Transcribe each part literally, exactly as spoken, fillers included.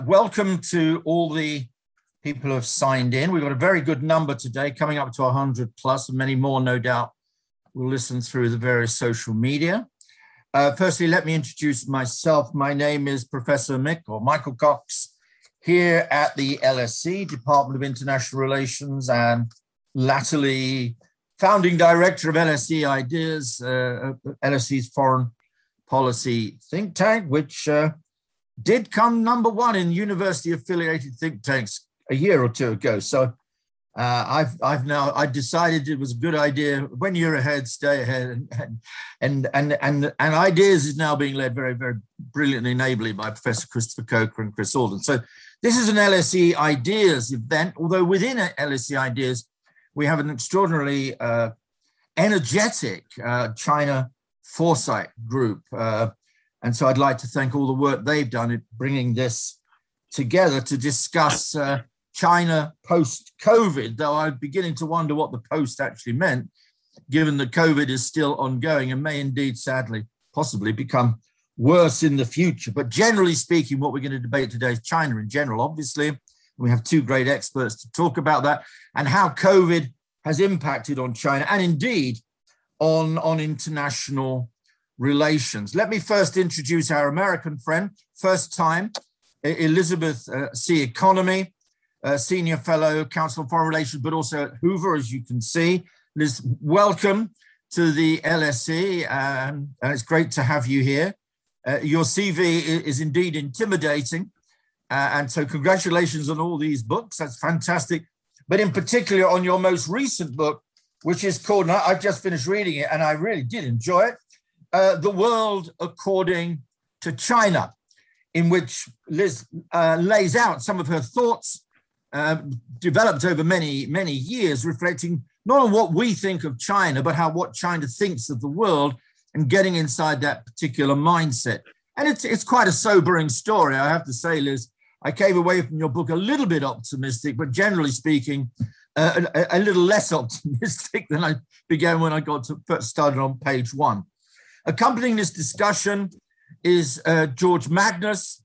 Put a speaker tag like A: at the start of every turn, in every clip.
A: Welcome to all the people who have signed in. We've got a very good number today, coming up to one hundred plus, and many more, no doubt, will listen through the various social media. Uh, firstly, let me introduce myself. My name is Professor Mick, or Michael Cox, here at the L S E, Department of International Relations, and latterly founding director of L S E Ideas, uh, L S E's foreign policy think tank, which uh, did come number one in university-affiliated think tanks a year or two ago. So uh, I've I've now I decided it was a good idea. When you're ahead, stay ahead, and and and and and Ideas is now being led very very brilliantly and ably by Professor Christopher Coker and Chris Alden. So this is an L S E Ideas event. Although within L S E Ideas we have an extraordinarily uh, energetic uh, China Foresight group. Uh, And so I'd like to thank all the work they've done in bringing this together to discuss uh, China post-COVID, though I'm beginning to wonder what the post actually meant, given that COVID is still ongoing and may indeed, sadly, possibly become worse in the future. But generally speaking, what we're going to debate today is China in general, obviously. We have two great experts to talk about that and how COVID has impacted on China and indeed on, on international relations. Let me first introduce our American friend, first time, Elizabeth uh, C. Economy, uh, Senior Fellow, Council on Foreign Relations, but also at Hoover, as you can see. Liz, welcome to the L S E, um, and it's great to have you here. Uh, your C V is indeed intimidating, uh, and so congratulations on all these books. That's fantastic. But in particular on your most recent book, which is called, and I, I've just finished reading it, and I really did enjoy it, Uh, The World According to China, in which Liz uh, lays out some of her thoughts uh, developed over many, many years, reflecting not on what we think of China, but how what China thinks of the world and getting inside that particular mindset. And it's, it's quite a sobering story, I have to say, Liz. I came away from your book a little bit optimistic, but generally speaking, uh, a, a little less optimistic than I began when I got to first started on page one. Accompanying this discussion is uh, George Magnus,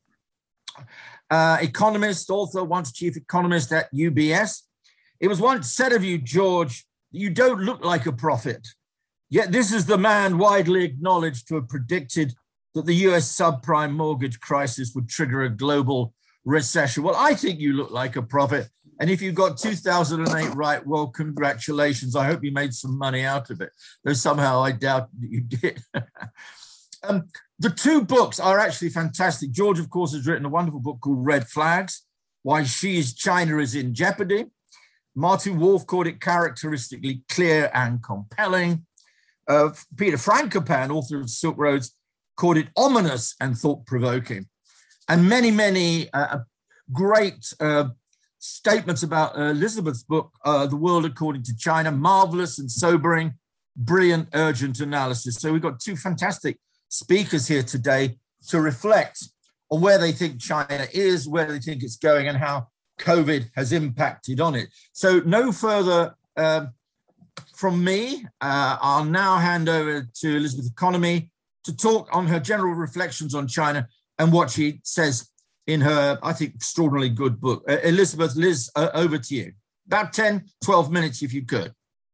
A: uh, economist, author, once chief economist at U B S. It was once said of you, George, you don't look like a prophet. Yet this is the man widely acknowledged to have predicted that the U S subprime mortgage crisis would trigger a global recession. Well, I think you look like a prophet. And if you got two thousand eight right, well, congratulations. I hope you made some money out of it, though somehow I doubt that you did. um, the two books are actually fantastic. George, of course, has written a wonderful book called Red Flags, Why Xi's China is in Jeopardy. Martin Wolf called it characteristically clear and compelling. Uh, Peter Frankopan, author of Silk Roads, called it ominous and thought-provoking. And many, many uh, great uh, statements about uh, Elizabeth's book, uh, The World According to China, marvelous and sobering, brilliant, urgent analysis. So we've got two fantastic speakers here today to reflect on where they think China is, where they think it's going, and how COVID has impacted on it. So no further uh, from me. Uh, I'll now hand over to Elizabeth Economy to talk on her general reflections on China and what she says in her, I think, extraordinarily good book. Uh, Elizabeth, Liz, uh, over to you. About ten, twelve minutes, if you could.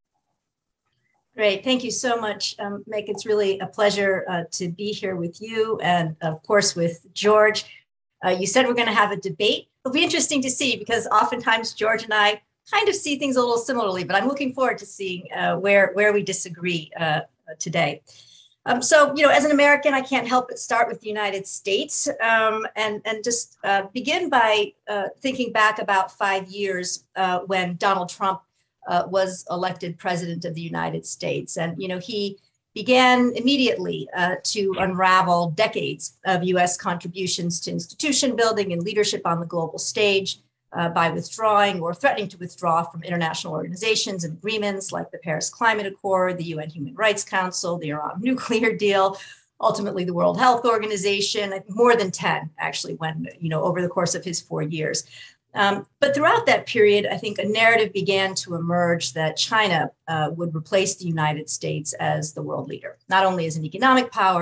B: Great. Thank you so much, um, Mick. It's really a pleasure uh, to be here with you and, of course, with George. Uh, you said we're going to have a debate. It'll be interesting to see because oftentimes George and I kind of see things a little similarly, but I'm looking forward to seeing uh, where, where we disagree uh, today. Um, so, you know, as an American, I can't help but start with the United States um, and, and just uh, begin by uh, thinking back about five years uh, when Donald Trump uh, was elected president of the United States. And, you know, he began immediately uh, to unravel decades of U S contributions to institution building and leadership on the global stage uh, by withdrawing or threatening to withdraw from international organizations and agreements like the Paris Climate Accord, the U N Human Rights Council, the Iran nuclear deal, ultimately the World Health Organization, more than ten, actually, when, you know, over the course of his four years. Um, but throughout that period, I think a narrative began to emerge that China uh, would replace the United States as the world leader, not only as an economic power,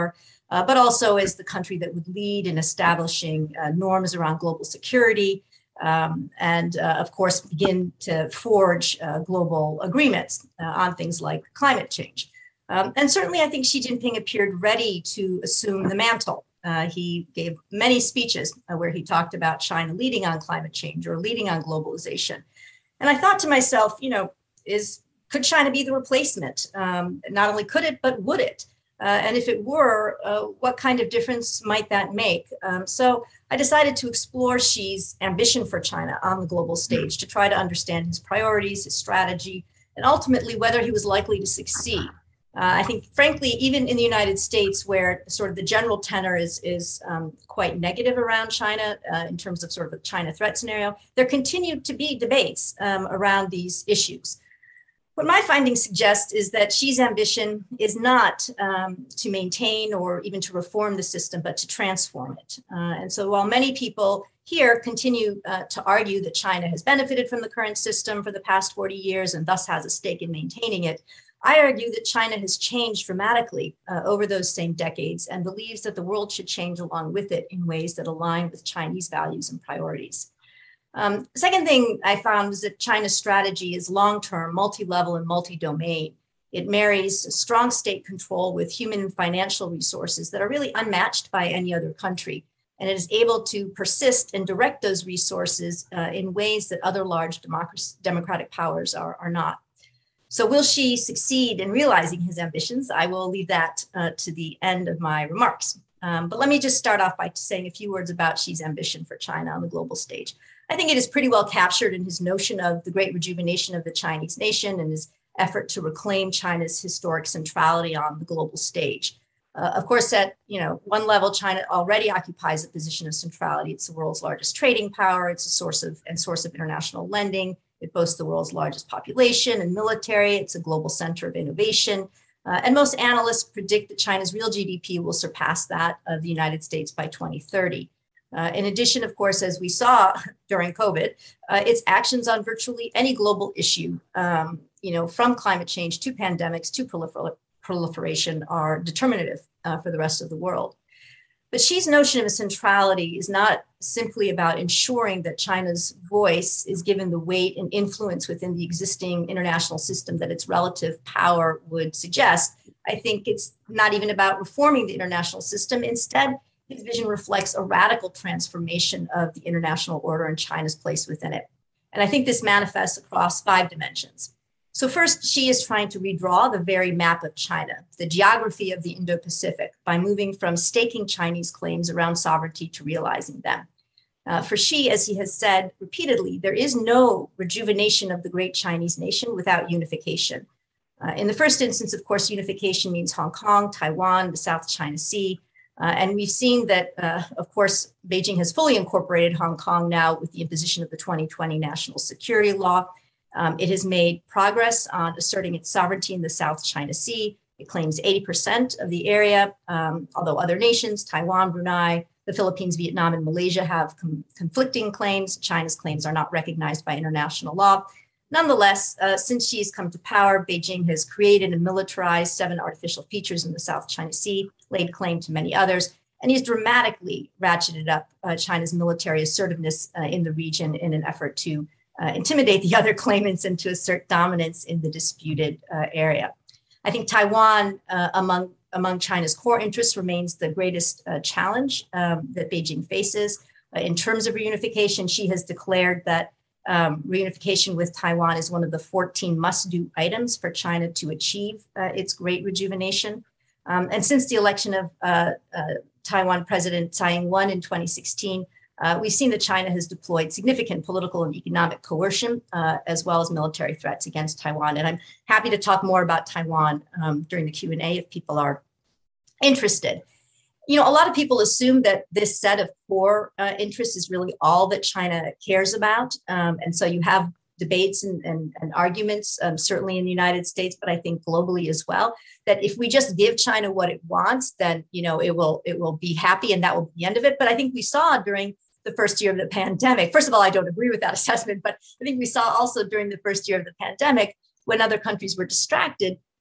B: uh, but also as the country that would lead in establishing uh, norms around global security, um, and uh, of course, begin to forge uh, global agreements uh, on things like climate change. Um, and certainly, I think Xi Jinping appeared ready to assume the mantle. Uh, he gave many speeches uh, where he talked about China leading on climate change or leading on globalization. And I thought to myself, you know, is could China be the replacement? Um, not only could it, but would it? Uh, and if it were, uh, what kind of difference might that make? Um, so I decided to explore Xi's ambition for China on the global stage to try to understand his priorities, his strategy, and ultimately whether he was likely to succeed. Uh, I think, frankly, even in the United States, where sort of the general tenor is, is um, quite negative around China uh, in terms of sort of a China threat scenario, there continue to be debates um, around these issues. What my findings suggest is that Xi's ambition is not um, to maintain or even to reform the system, but to transform it. Uh, and so while many people here continue uh, to argue that China has benefited from the current system for the past forty years and thus has a stake in maintaining it, I argue that China has changed dramatically uh, over those same decades and believes that the world should change along with it in ways that align with Chinese values and priorities. Um, second thing I found was that China's strategy is long-term, multi-level, and multi-domain. It marries strong state control with human and financial resources that are really unmatched by any other country. And it is able to persist and direct those resources uh, in ways that other large democratic powers are, are not. So will Xi succeed in realizing his ambitions? I will leave that uh, to the end of my remarks. Um, but let me just start off by saying a few words about Xi's ambition for China on the global stage. I think it is pretty well captured in his notion of the great rejuvenation of the Chinese nation and his effort to reclaim China's historic centrality on the global stage. Uh, of course, at you know one level, China already occupies a position of centrality. It's the world's largest trading power. It's a source of and source of international lending. It boasts the world's largest population and military. It's a global center of innovation. Uh, and most analysts predict that China's real G D P will surpass that of the United States by twenty thirty. Uh, in addition, of course, as we saw during COVID, uh, its actions on virtually any global issue, um, you know, from climate change to pandemics to prolifer- proliferation are determinative uh, for the rest of the world. But Xi's notion of centrality is not simply about ensuring that China's voice is given the weight and influence within the existing international system that its relative power would suggest. I think it's not even about reforming the international system. Instead, his vision reflects a radical transformation of the international order and China's place within it. And I think this manifests across five dimensions. So first, Xi is trying to redraw the very map of China, the geography of the Indo-Pacific, by moving from staking Chinese claims around sovereignty to realizing them. Uh, for Xi, as he has said repeatedly, there is no rejuvenation of the great Chinese nation without unification. Uh, in the first instance, of course, unification means Hong Kong, Taiwan, the South China Sea. Uh, and we've seen that, uh, of course, Beijing has fully incorporated Hong Kong now with the imposition of the twenty twenty national security law. Um, it has made progress on asserting its sovereignty in the South China Sea. It claims eighty percent of the area, um, although other nations, Taiwan, Brunei, the Philippines, Vietnam, and Malaysia have com- conflicting claims. China's claims are not recognized by international law. Nonetheless, uh, since Xi has come to power, Beijing has created and militarized seven artificial features in the South China Sea, laid claim to many others, and he's dramatically ratcheted up uh, China's military assertiveness uh, in the region in an effort to uh, intimidate the other claimants and to assert dominance in the disputed uh, area. I think Taiwan, uh, among, among China's core interests, remains the greatest uh, challenge um, that Beijing faces. Uh, in terms of reunification, Xi has declared that Um, reunification with Taiwan is one of the fourteen must-do items for China to achieve uh, its great rejuvenation. Um, and since the election of uh, uh, Taiwan President Tsai Ing-wen in twenty sixteen, uh, we've seen that China has deployed significant political and economic coercion, uh, as well as military threats against Taiwan. And I'm happy to talk more about Taiwan um, during the Q and A if people are interested. You know, a lot of people assume that this set of core uh, interests is really all that China cares about. Um, and so you have debates and, and, and arguments, um, certainly in the United States, but I think globally as well, that if we just give China what it wants, then, you know, it will it will be happy and that will be the end of it. But I think we saw during the first year of the pandemic, first of all, I don't agree with that assessment, but I think we saw also during the first year of the pandemic, when other countries were distracted,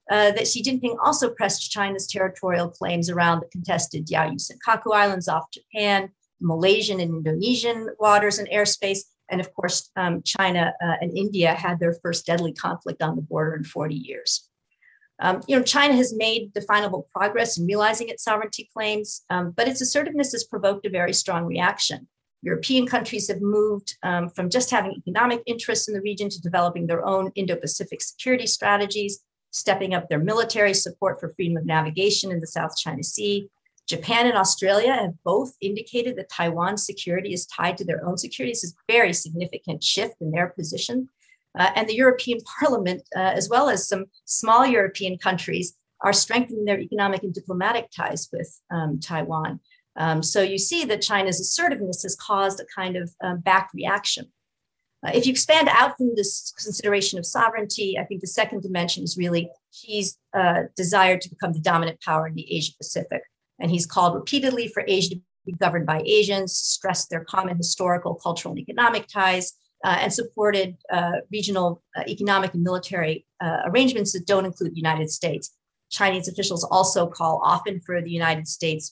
B: uh, that Xi Jinping also pressed China's territorial claims around the contested Diaoyu Senkaku Islands off Japan, Malaysian and Indonesian waters and airspace. And of course, um, China uh, and India had their first deadly conflict on the border in forty years. Um, you know, China has made definable progress in realizing its sovereignty claims, um, but its assertiveness has provoked a very strong reaction. European countries have moved um, from just having economic interests in the region to developing their own Indo-Pacific security strategies, stepping up their military support for freedom of navigation in the South China Sea. Japan and Australia have both indicated that Taiwan's security is tied to their own security. This is a very significant shift in their position. Uh, and the European Parliament, uh, as well as some small European countries, are strengthening their economic and diplomatic ties with um, Taiwan. Um, so you see that China's assertiveness has caused a kind of um, back reaction. Uh, if you expand out from this consideration of sovereignty, I think the second dimension is really Xi's uh, desire to become the dominant power in the Asia Pacific. And he's called repeatedly for Asia to be governed by Asians, stressed their common historical, cultural, and economic ties, uh, and supported uh, regional uh, economic and military uh, arrangements that don't include the United States. Chinese officials also call often for the United States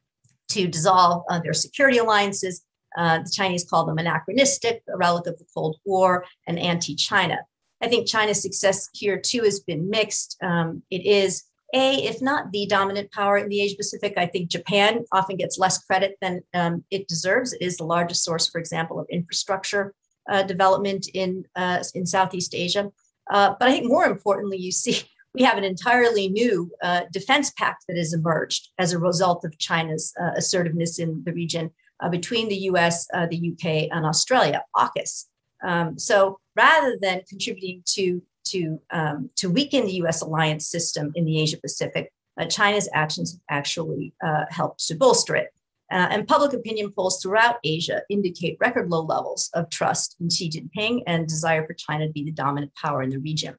B: to dissolve uh, their security alliances. Uh, the Chinese call them anachronistic, a relic of the Cold War, and anti-China. I think China's success here too has been mixed. Um, it is a, if not the dominant power in the Asia Pacific. I think Japan often gets less credit than um, it deserves. It is the largest source, for example, of infrastructure uh, development in, uh, in Southeast Asia. Uh, but I think more importantly, you see we have an entirely new uh, defense pact that has emerged as a result of China's uh, assertiveness in the region uh, between the U S, uh, the U K, and Australia, AUKUS. Um, so rather than contributing to, to, um, to weaken the U S alliance system in the Asia Pacific, uh, China's actions have actually uh, helped to bolster it. Uh, and public opinion polls throughout Asia indicate record low levels of trust in Xi Jinping and desire for China to be the dominant power in the region.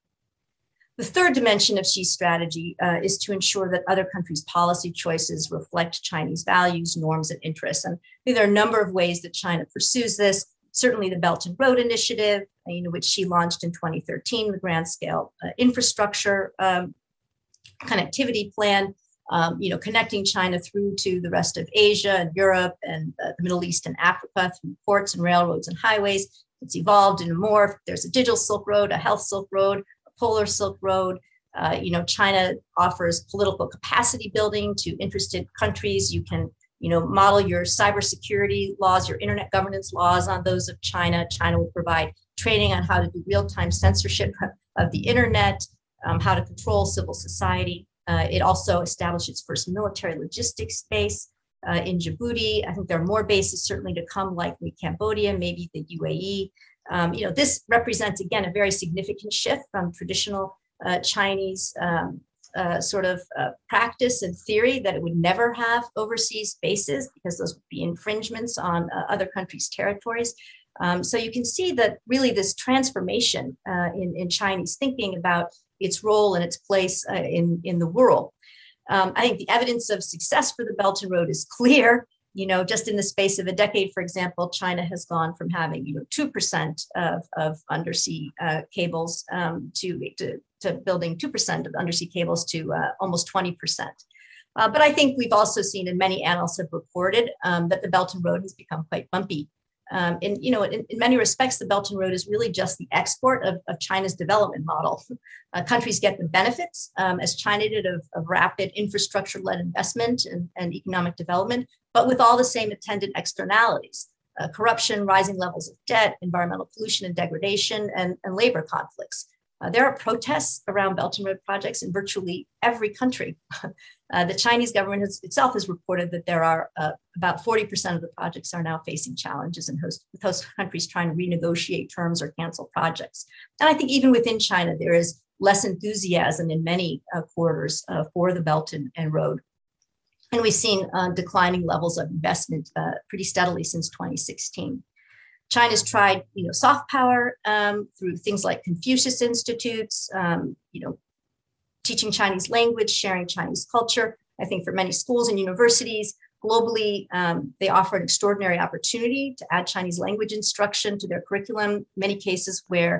B: The third dimension of Xi's strategy uh, is to ensure that other countries' policy choices reflect Chinese values, norms, and interests. And I think there are a number of ways that China pursues this. Certainly the Belt and Road Initiative, you know, which she launched in twenty thirteen, the grand scale uh, infrastructure um, connectivity plan, um, you know, connecting China through to the rest of Asia and Europe and uh, the Middle East and Africa through ports and railroads and highways. It's evolved into more. There's a digital Silk Road, a health Silk Road, Polar Silk Road. Uh, you know, China offers political capacity building to interested countries. You can, you know, model your cybersecurity laws, your internet governance laws on those of China. China will provide training on how to do real-time censorship of the internet, um, how to control civil society. Uh, it also established its first military logistics base uh, in Djibouti. I think there are more bases certainly to come, likely Cambodia, maybe the U A E. Um, you know, this represents, again, a very significant shift from traditional uh, Chinese um, uh, sort of uh, practice and theory that it would never have overseas bases because those would be infringements on uh, other countries' territories. Um, so you can see that really this transformation uh, in, in Chinese thinking about its role and its place uh, in, in the world. Um, I think the evidence of success for the Belt and Road is clear. You know, just in the space of a decade, for example, China has gone from having, you know, two percent of, of undersea uh, cables um, to, to, to building two percent of undersea cables to uh, almost twenty percent. Uh, but I think we've also seen, and many analysts have reported, um, that the Belt and Road has become quite bumpy. Um, and, you know, in, in many respects, the Belt and Road is really just the export of, of China's development model. Uh, countries get the benefits, um, as China did, of, of rapid infrastructure-led investment and, and economic development, but with all the same attendant externalities, uh, corruption, rising levels of debt, environmental pollution and degradation, and, and labor conflicts. Uh, there are protests around Belt and Road projects in virtually every country. uh, the Chinese government has, itself has reported that there are uh, about forty percent of the projects are now facing challenges in host, with host countries trying to renegotiate terms or cancel projects. And I think even within China, there is less enthusiasm in many uh, quarters uh, for the Belt and, and Road. And we've seen uh, declining levels of investment uh, pretty steadily since twenty sixteen. China's tried, you know, soft power um, through things like Confucius Institutes, um, you know, teaching Chinese language, sharing Chinese culture. I think for many schools and universities globally, um, they offer an extraordinary opportunity to add Chinese language instruction to their curriculum. Many cases where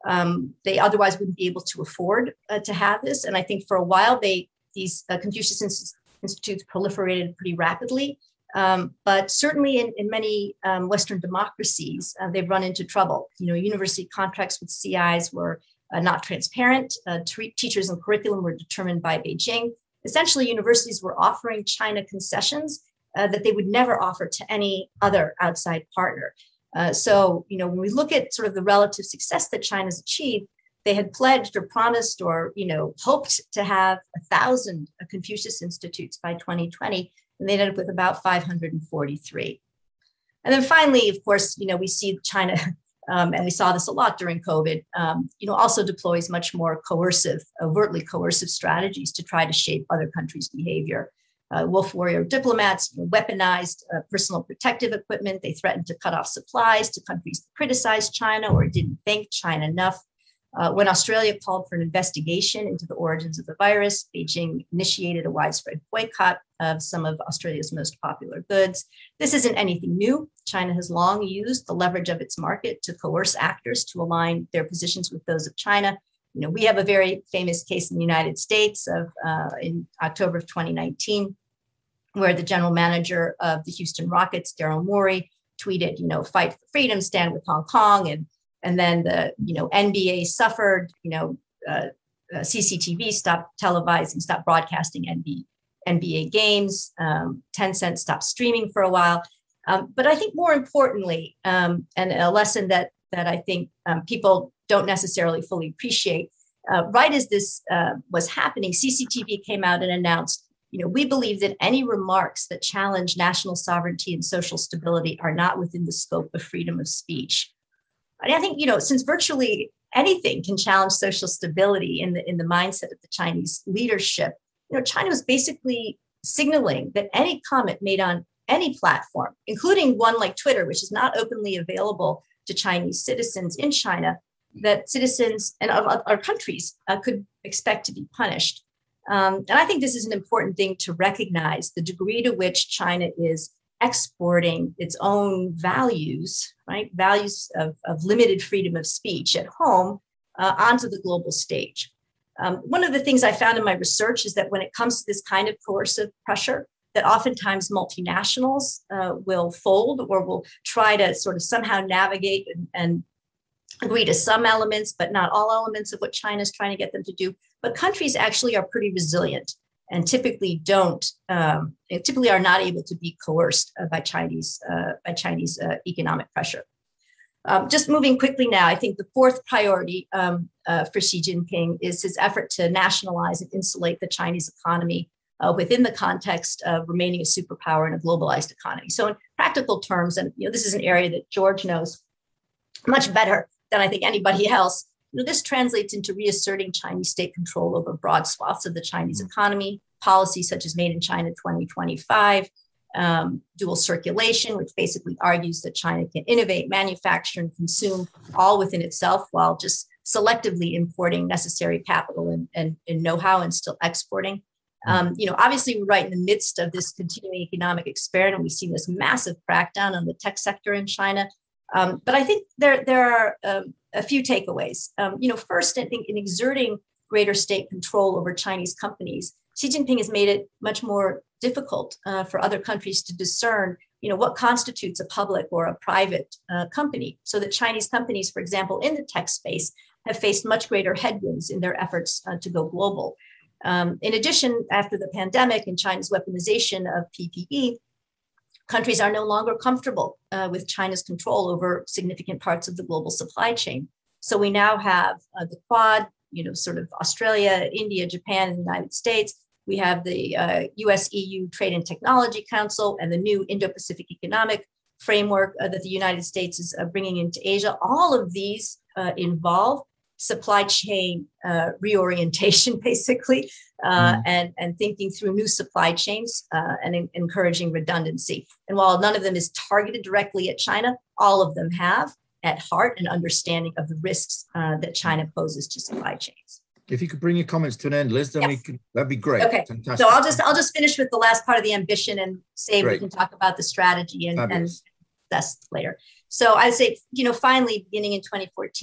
B: Um, they otherwise wouldn't be able to afford uh, to have this. And I think for a while, they these uh, Confucius Institutes proliferated pretty rapidly. Um, but certainly in, in many um, Western democracies, uh, they've run into trouble. You know, university contracts with C Is were uh, not transparent. Uh, t- teachers and curriculum were determined by Beijing. Essentially, universities were offering China concessions uh, that they would never offer to any other outside partner. Uh, so, you know, when we look at sort of the relative success that China's achieved, they had pledged or promised or, you know, hoped to have a thousand Confucius Institutes by twenty twenty. And they ended up with about five hundred forty-three. And then finally, of course, you know, we see China, um, and we saw this a lot during COVID, um, you know, also deploys much more coercive, overtly coercive strategies to try to shape other countries' behavior. Uh, wolf warrior diplomats, you know, weaponized uh, personal protective equipment. They threatened to cut off supplies to countries that criticized China or didn't thank China enough. Uh, when Australia called for an investigation into the origins of the virus, Beijing initiated a widespread boycott of some of Australia's most popular goods. This isn't anything new. China has long used the leverage of its market to coerce actors to align their positions with those of China. You know, we have a very famous case in the United States of uh, in October of twenty nineteen, where the general manager of the Houston Rockets, Daryl Morey, tweeted, you know, fight for freedom, stand with Hong Kong, and And then the, you know, N B A suffered, you know, uh, uh, C C T V stopped televising, stopped broadcasting N B A, N B A games. Um, Tencent stopped streaming for a while. Um, but I think more importantly, um, and a lesson that that I think um, people don't necessarily fully appreciate, uh, right as this uh, was happening, C C T V came out and announced, you know, we believe that any remarks that challenge national sovereignty and social stability are not within the scope of freedom of speech. And I think, you know, since virtually anything can challenge social stability in the in the mindset of the Chinese leadership, you know, China was basically signaling that any comment made on any platform, including one like Twitter, which is not openly available to Chinese citizens in China, that citizens and of other countries uh, could expect to be punished. Um, and I think this is an important thing to recognize, the degree to which China is exporting its own values, right? Values of, of limited freedom of speech at home uh, onto the global stage. Um, one of the things I found in my research is that when it comes to this kind of coercive pressure, that oftentimes multinationals uh, will fold or will try to sort of somehow navigate and, and agree to some elements, but not all elements of what China is trying to get them to do. But countries actually are pretty resilient and typically don't, um, typically are not able to be coerced uh, by Chinese, uh, by Chinese uh, economic pressure. Um, just moving quickly now, I think the fourth priority um, uh, for Xi Jinping is his effort to nationalize and insulate the Chinese economy uh, within the context of remaining a superpower in a globalized economy. So in practical terms, and you know, this is an area that George knows much better than I think anybody else, you know, this translates into reasserting Chinese state control over broad swaths of the Chinese economy, policies such as Made in China twenty twenty-five, um, dual circulation, which basically argues that China can innovate, manufacture, and consume all within itself while just selectively importing necessary capital and, and, and know-how and still exporting. Um, you know, obviously, we're right in the midst of this continuing economic experiment. We've seen this massive crackdown on the tech sector in China. Um, but I think there, there are um, a few takeaways. Um, you know, first, I think in exerting greater state control over Chinese companies, Xi Jinping has made it much more difficult uh, for other countries to discern, you know, what constitutes a public or a private uh, company. So that Chinese companies, for example, in the tech space, have faced much greater headwinds in their efforts uh, to go global. Um, in addition, after the pandemic and China's weaponization of P P E, countries are no longer comfortable uh, with China's control over significant parts of the global supply chain. So we now have uh, the Quad, you know, sort of Australia, India, Japan, and the United States. We have the uh, U S E U Trade and Technology Council and the new Indo-Pacific Economic Framework uh, that the United States is uh, bringing into Asia. All of these uh, involve supply chain uh, reorientation, basically, uh, mm. and, and thinking through new supply chains uh, and in, encouraging redundancy. And while none of them is targeted directly at China, all of them have at heart an understanding of the risks uh, that China poses to supply chains.
A: If you could bring your comments to an end, Liz, then yes. we could, that'd be great.
B: Okay.
A: Fantastic.
B: So I'll just I'll just finish with the last part of the ambition and say great. We can talk about the strategy and, and discuss later. So I'd say, you know, finally, beginning in twenty fourteen,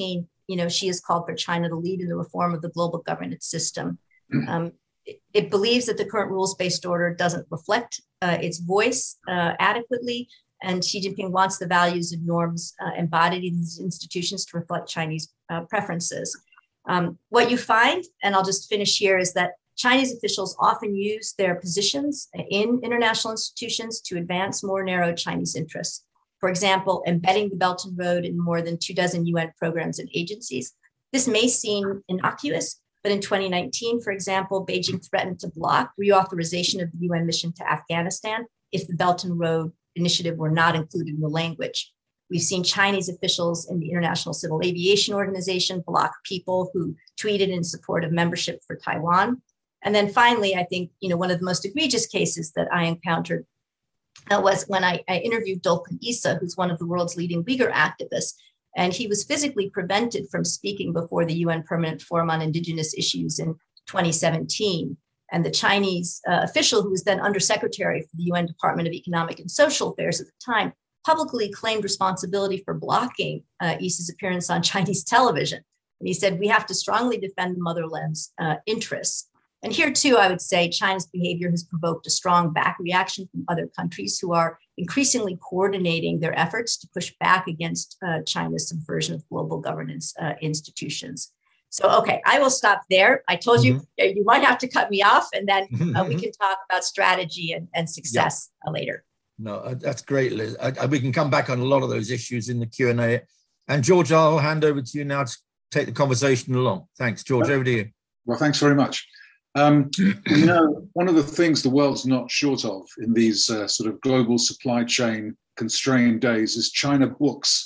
B: you know, she has called for China to lead in the reform of the global governance system. Um, it, it believes that the current rules-based order doesn't reflect uh, its voice uh, adequately, and Xi Jinping wants the values and norms uh, embodied in these institutions to reflect Chinese uh, preferences. Um, what you find, and I'll just finish here, is that Chinese officials often use their positions in international institutions to advance more narrow Chinese interests. For example, embedding the Belt and Road in more than two dozen U N programs and agencies. This may seem innocuous, but in twenty nineteen, for example, Beijing threatened to block reauthorization of the U N mission to Afghanistan if the Belt and Road initiative were not included in the language. We've seen Chinese officials in the International Civil Aviation Organization block people who tweeted in support of membership for Taiwan. And then finally, I think, you know, one of the most egregious cases that I encountered uh, was when I, I interviewed Dolkun Issa, who's one of the world's leading Uyghur activists. And he was physically prevented from speaking before the U N Permanent Forum on Indigenous Issues in twenty seventeen. And the Chinese uh, official, who was then undersecretary for the U N Department of Economic and Social Affairs at the time, publicly claimed responsibility for blocking uh, Issa's appearance on Chinese television. And he said, we have to strongly defend the motherland's uh, interests. And here too, I would say China's behavior has provoked a strong back reaction from other countries who are increasingly coordinating their efforts to push back against uh, China's subversion of global governance uh, institutions. So, okay, I will stop there. I told mm-hmm. you you might have to cut me off, and then uh, we can talk about strategy and, and success yeah. uh, later.
A: No, that's great, Liz. I, I, we can come back on a lot of those issues in the Q and A. And George, I'll hand over to you now to take the conversation along. Thanks, George. Over to you.
C: Well, thanks very much. Um, you know, one of the things the world's not short of in these uh, sort of global supply chain constrained days is China books.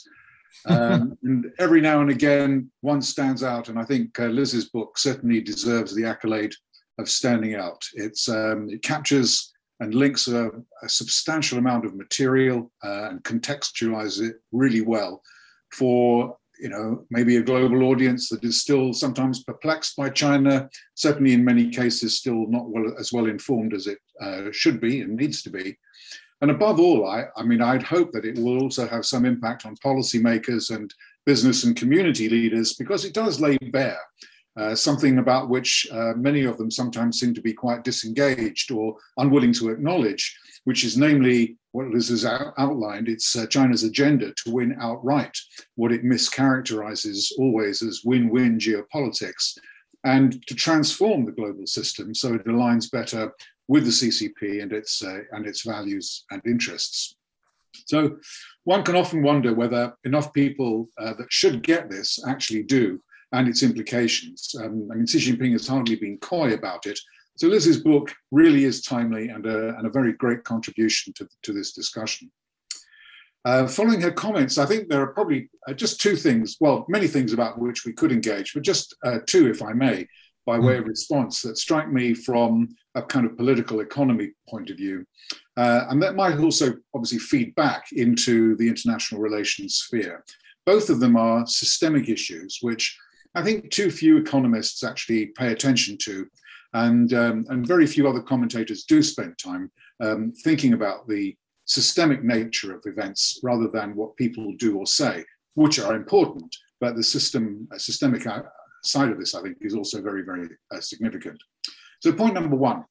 C: Um, and every now and again, one stands out, and I think uh, Liz's book certainly deserves the accolade of standing out. It's um, it captures and links a, a substantial amount of material uh, and contextualizes it really well for, you know, maybe a global audience that is still sometimes perplexed by China, certainly in many cases still not well, as well informed as it uh, should be and needs to be. And above all, I, I mean, I'd hope that it will also have some impact on policymakers and business and community leaders, because it does lay bare uh, something about which uh, many of them sometimes seem to be quite disengaged or unwilling to acknowledge, which is namely what Liz has out- outlined. It's uh, China's agenda to win outright, what it mischaracterizes always as win-win geopolitics, and to transform the global system so it aligns better with the C C P and its uh, and its values and interests. So one can often wonder whether enough people uh, that should get this actually do, and its implications. Um, I mean, Xi Jinping has hardly been coy about it. So Liz's book really is timely and a, and a very great contribution to, to this discussion. Uh, following her comments, I think there are probably uh, just two things, well, many things about which we could engage, but just uh, two, if I may, by way of response that strike me from a kind of political economy point of view. Uh, and that might also obviously feed back into the international relations sphere. Both of them are systemic issues, which I think too few economists actually pay attention to. And, um, and very few other commentators do spend time um, thinking about the systemic nature of events rather than what people do or say, which are important, but the system, uh, systemic uh, side of this, I think, is also very, very uh, significant. So point number one,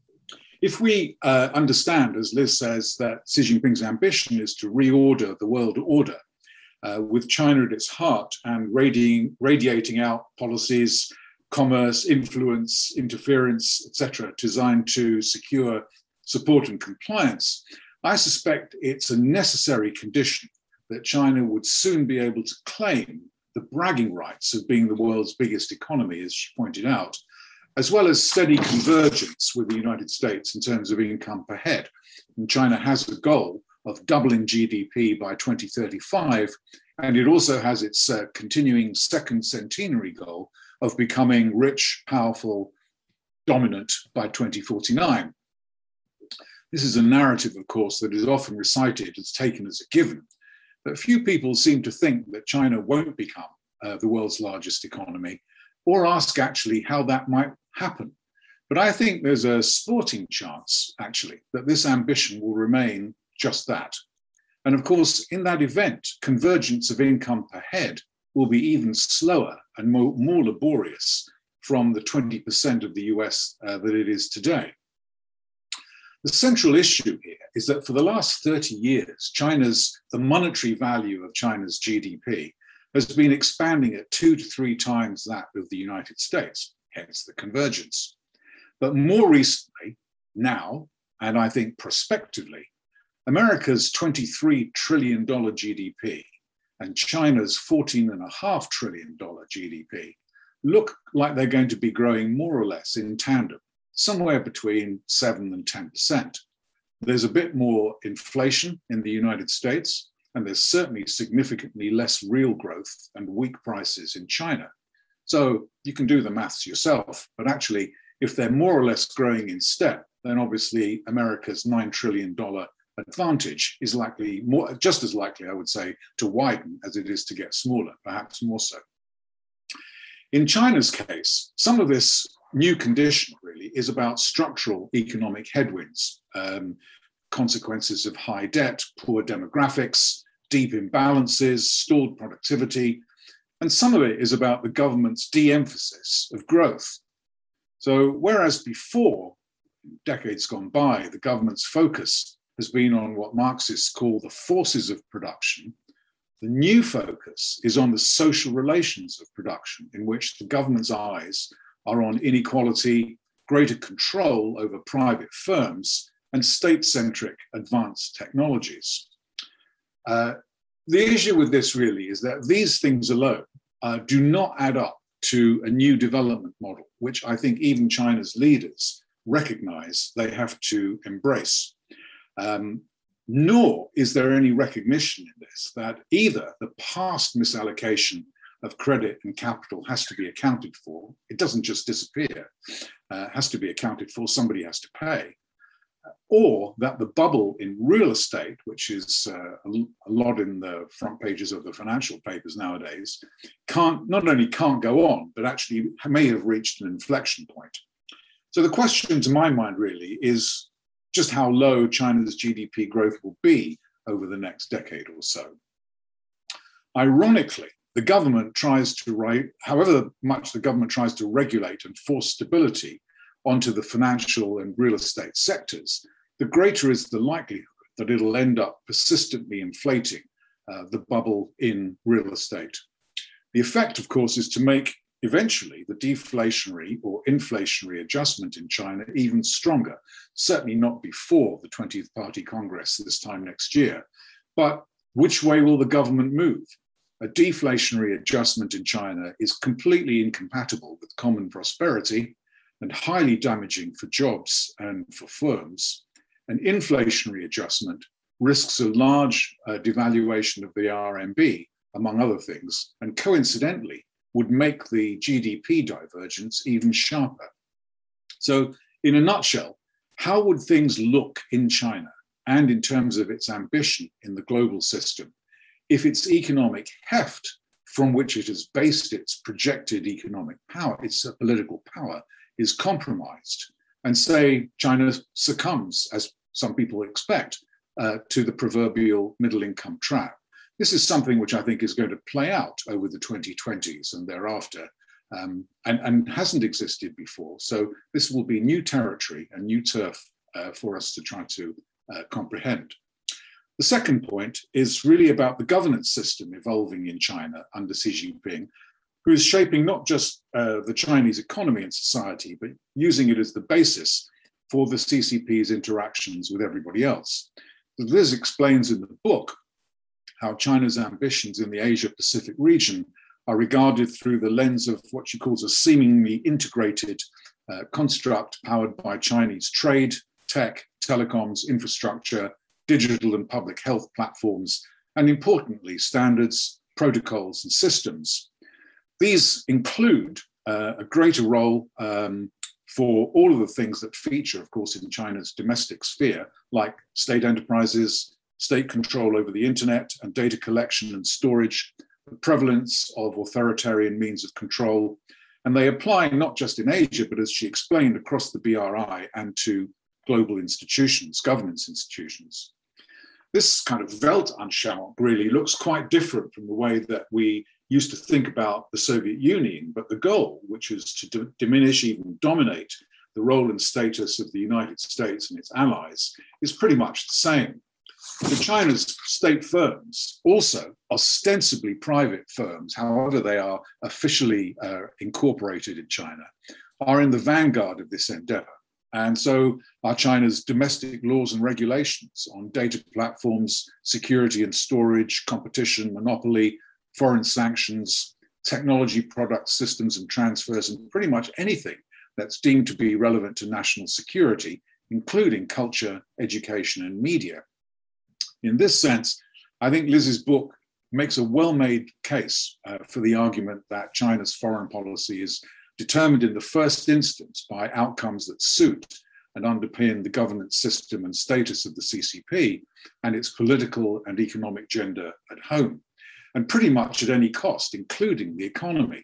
C: if we uh, understand, as Liz says, that Xi Jinping's ambition is to reorder the world order uh, with China at its heart and radiating, radiating out policies, commerce, influence, interference, et cetera, designed to secure support and compliance, I suspect it's a necessary condition that China would soon be able to claim the bragging rights of being the world's biggest economy, as she pointed out, as well as steady convergence with the United States in terms of income per head. And China has a goal of doubling G D P by twenty thirty-five, and it also has its uh, continuing second centenary goal of becoming rich, powerful, dominant by twenty forty-nine. This is a narrative, of course, that is often recited as taken as a given, but few people seem to think that China won't become uh, the world's largest economy, or ask actually how that might happen. But I think there's a sporting chance, actually, that this ambition will remain just that. And of course, in that event, convergence of income per head will be even slower and more, more laborious from the twenty percent of the U S uh, that it is today. The central issue here is that for the last thirty years, China's, the monetary value of China's G D P has been expanding at two to three times that of the United States, hence the convergence. But more recently, now, and I think prospectively, America's twenty-three trillion dollars G D P and China's fourteen point five trillion dollars G D P look like they're going to be growing more or less in tandem, somewhere between seven and ten percent. There's a bit more inflation in the United States, and there's certainly significantly less real growth and weak prices in China. So you can do the maths yourself, but actually, if they're more or less growing in step, then obviously America's nine trillion dollars advantage is likely, more, just as likely, I would say, to widen as it is to get smaller, perhaps more so. In China's case, some of this new condition really is about structural economic headwinds, um, consequences of high debt, poor demographics, deep imbalances, stalled productivity, and some of it is about the government's de-emphasis of growth. So whereas before, decades gone by, the government's focus has been on what Marxists call the forces of production, the new focus is on the social relations of production, in which the government's eyes are on inequality, greater control over private firms, and state-centric advanced technologies. Uh, the issue with this really is that these things alone uh, do not add up to a new development model, which I think even China's leaders recognize they have to embrace. Um, nor is there any recognition in this that either the past misallocation of credit and capital has to be accounted for, it doesn't just disappear, uh, has to be accounted for, somebody has to pay, or that the bubble in real estate, which is uh, a, a lot in the front pages of the financial papers nowadays, can't, not only can't go on, but actually may have reached an inflection point. So the question to my mind really is just how low China's G D P growth will be over the next decade or so. Ironically, the government tries to write, however much the government tries to regulate and force stability onto the financial and real estate sectors, the greater is the likelihood that it'll end up persistently inflating uh, the bubble in real estate. The effect, of course, is to make eventually the deflationary or inflationary adjustment in China even stronger, certainly not before the twentieth Party Congress this time next year. But which way will the government move? A deflationary adjustment in China is completely incompatible with common prosperity and highly damaging for jobs and for firms. An inflationary adjustment risks a large uh, devaluation of the R M B, among other things, and coincidentally would make the G D P divergence even sharper. So in a nutshell, how would things look in China and in terms of its ambition in the global system if its economic heft, from which it has based its projected economic power, its political power, is compromised, and say China succumbs, as some people expect, uh, to the proverbial middle income trap? This is something which I think is going to play out over the twenty twenties and thereafter, um, and, and hasn't existed before. So this will be new territory and new turf uh, for us to try to uh, comprehend. The second point is really about the governance system evolving in China under Xi Jinping, who is shaping not just uh, the Chinese economy and society, but using it as the basis for the C C P's interactions with everybody else. This explains in the book how China's ambitions in the Asia-Pacific region are regarded through the lens of what she calls a seemingly integrated uh, construct powered by Chinese trade, tech, telecoms, infrastructure, digital and public health platforms, and importantly, standards, protocols, and systems. These include uh, a greater role um, for all of the things that feature, of course, in China's domestic sphere, like state enterprises, state control over the internet and data collection and storage, the prevalence of authoritarian means of control, and they apply not just in Asia, but as she explained, across the B R I and to global institutions, governance institutions. this kind of Weltanschauung really looks quite different from the way that we used to think about the Soviet Union, but the goal, which is to d- diminish, even dominate the role and status of the United States and its allies, is pretty much the same. The China's state firms, also ostensibly private firms, however they are officially uh, incorporated in China, are in the vanguard of this endeavor. And so are China's domestic laws and regulations on data platforms, security and storage, competition, monopoly, foreign sanctions, technology products, systems and transfers, and pretty much anything that's deemed to be relevant to national security, including culture, education, and media. In this sense, I think Liz's book makes a well-made case uh, for the argument that China's foreign policy is determined in the first instance by outcomes that suit and underpin the governance system and status of the C C P and its political and economic agenda at home, and pretty much at any cost, including the economy.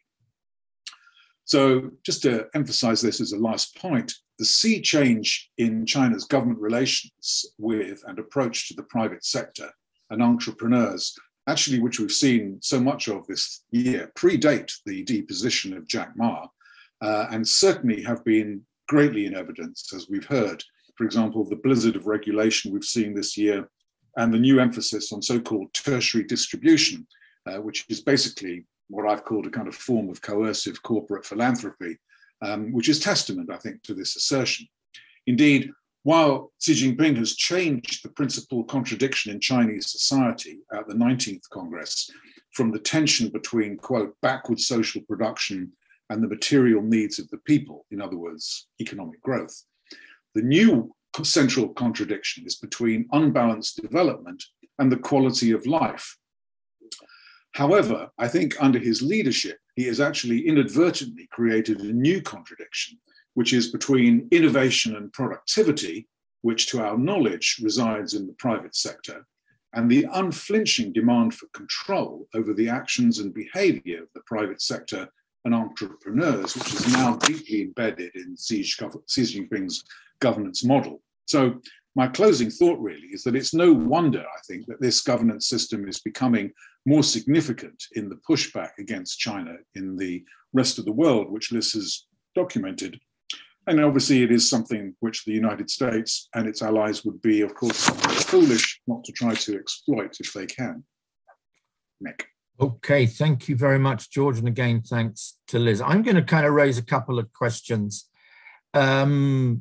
C: So just to emphasize this as a last point, the sea change in China's government relations with and approach to the private sector and entrepreneurs, actually, which we've seen so much of this year, predate the deposition of Jack Ma, uh, and certainly have been greatly in evidence, as we've heard. For example, the blizzard of regulation we've seen this year and the new emphasis on so-called tertiary distribution, uh, which is basically what I've called a kind of form of coercive corporate philanthropy, um, which is testament, I think, to this assertion. Indeed, while Xi Jinping has changed the principal contradiction in Chinese society at the nineteenth Congress from the tension between, quote, backward social production and the material needs of the people, in other words, economic growth, the new central contradiction is between unbalanced development and the quality of life. However, I think under his leadership, he has actually inadvertently created a new contradiction, which is between innovation and productivity, which to our knowledge resides in the private sector, and the unflinching demand for control over the actions and behavior of the private sector and entrepreneurs, which is now deeply embedded in Xi Jinping's governance model. So my closing thought really is that it's no wonder, I think, that this governance system is becoming more significant in the pushback against China in the rest of the world, which Liz has documented. And obviously it is something which the United States and its allies would be, of course, foolish not to try to exploit if they can. Nick.
A: Okay, thank you very much, George. And again, thanks to Liz. I'm going to kind of raise a couple of questions. Um,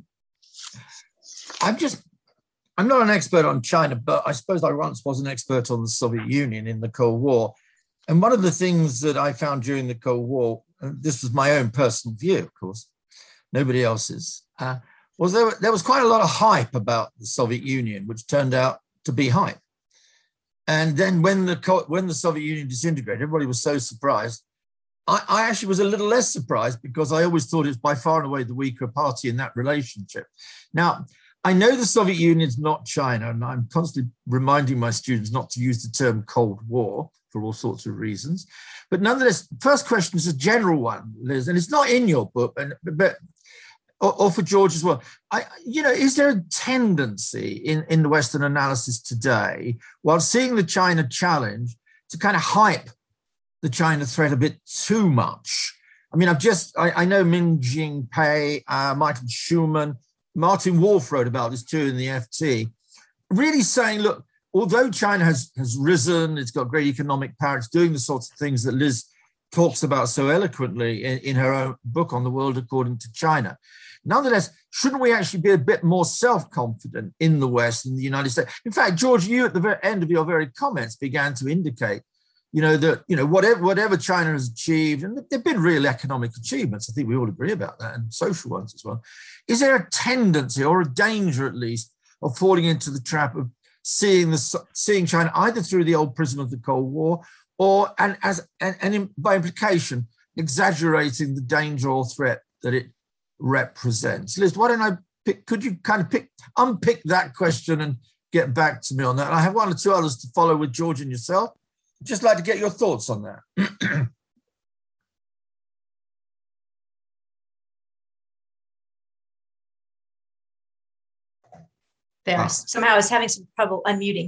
A: I'm just, I'm not an expert on China, but I suppose I once was an expert on the Soviet Union in the Cold War. And one of the things that I found during the Cold War, and this was my own personal view, of course, nobody else's, uh, was there, there was quite a lot of hype about the Soviet Union, which turned out to be hype. And then when the, when the Soviet Union disintegrated, everybody was so surprised. I, I actually was a little less surprised because I always thought it was by far and away the weaker party in that relationship. Now, I know the Soviet Union is not China, and I'm constantly reminding my students not to use the term Cold War for all sorts of reasons. But nonetheless, first question is a general one, Liz, and it's not in your book, and, but or, or for George as well. I, you know, is there a tendency in, in the Western analysis today, while seeing the China challenge, to kind of hype the China threat a bit too much? I mean, I've just, I, I know Min Jingpei, uh, Michael Schumann, Martin Wolf wrote about this too in the F T, really saying, look, although China has, has risen, it's got great economic power, it's doing the sorts of things that Liz talks about so eloquently in, in her own book on the world according to China. Nonetheless, shouldn't we actually be a bit more self-confident in the West and the United States? In fact, George, you at the very end of your very comments began to indicate, you know, that, you know, whatever, whatever China has achieved, and there've been real economic achievements, I think we all agree about that, and social ones as well. Is there a tendency or a danger, at least, of falling into the trap of seeing the seeing China either through the old prism of the Cold War, or and as and, and in, by implication, exaggerating the danger or threat that it represents? Liz, why don't I pick? Could you kind of pick unpick that question and get back to me on that? And I have one or two others to follow with George and yourself. Just like to get your thoughts on that.
B: There, ah. somehow I was having some trouble unmuting.